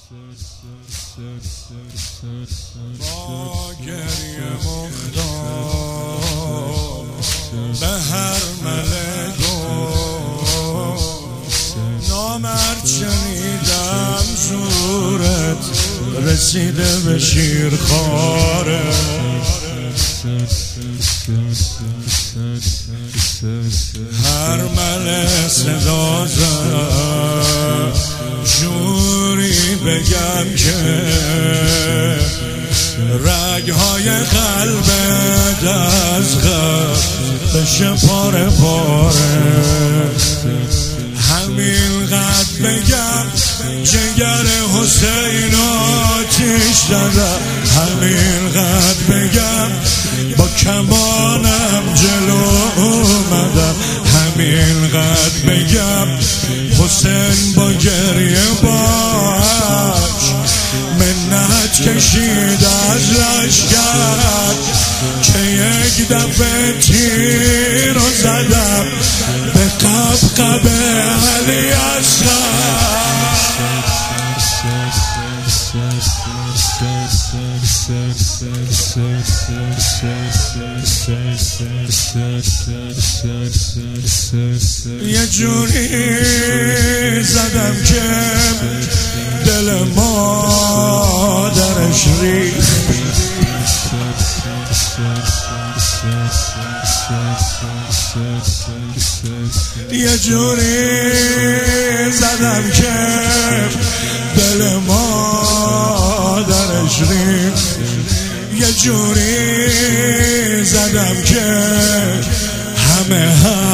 با گریه مختار به هر ملک نامرد شنیدم زورت رسیده به شیرخواره. هر ملک صدا زد جوری بگم که رگهای قلبت از غم بشه پاره پاره. همین قد بگم جگر حسین آتیش زدم، همین قد بگم با کمانم جلو اومدم، همین قد بگم حسین با گریه باش منت کشید از لشکر که یک دفعه تیر رو زدم به قبقب علی اصغر. یه جوری زدم که دل مادرش ریخت، یه جوری زدم که دل مادرش ریخت، یه جوری زدم که همه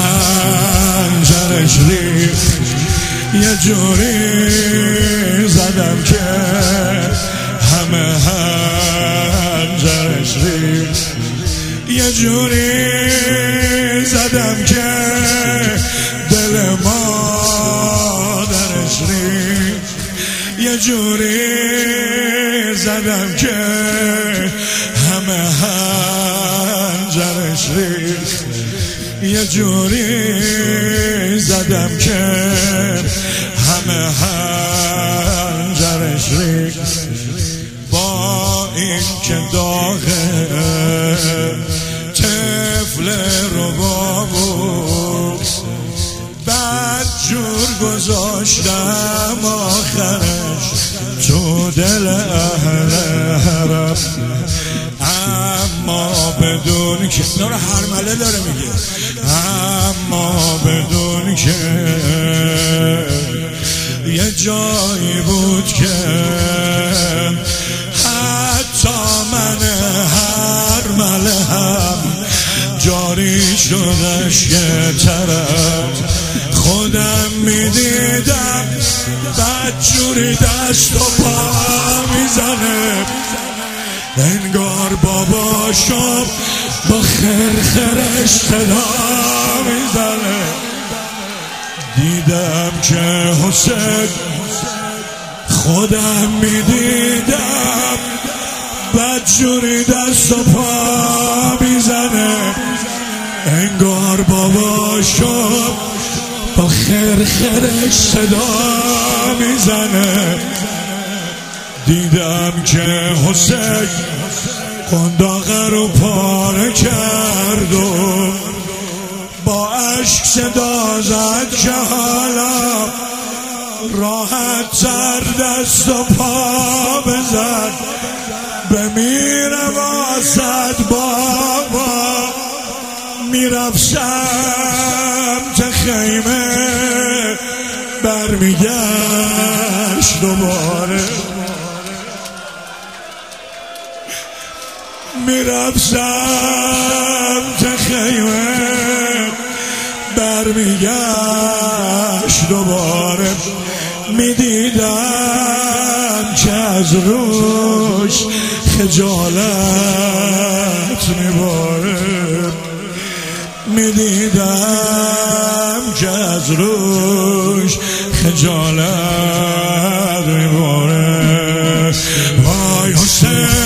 هنجرش ریخت، یه جوری زدم که همه هنجرش ریخت، یه جوری زدم که دل مادرش ریخت، یه جوری زدم که همه هنجرش ریخت، یه جوری زدم که همه هنجرش ریخت. با این که داغه طفل ربابو بد جور گذاشتم آخرش تو دل اهل حرم، اما بدون که داره حرمله داره میگه، اما بدون که یه جایی بود که حتی من حرمله هم جاری شدش یه طرف خودم میدیدم بدجوری دست و پا میزنه، انگار باباشم با خرخرش صدا میزنه. دیدم که حسین خودم میدیدم بدجوری دست و پا میزنه، انگار باباشم با خرخرش صدا میزنه. دیدم که حسین قنداقه رو پاره کرد و با عشق صدا زد که حالا راحت سر دست و پا بزن بمیره واسد بابا. میرفت سمت خیمه برمیگشت دوباره، میرفت سمت خیمه برمیگشت دوباره. میدیدم که از روش خجالت میباره، میدیدم که از روش خجالت میباره. وای حسین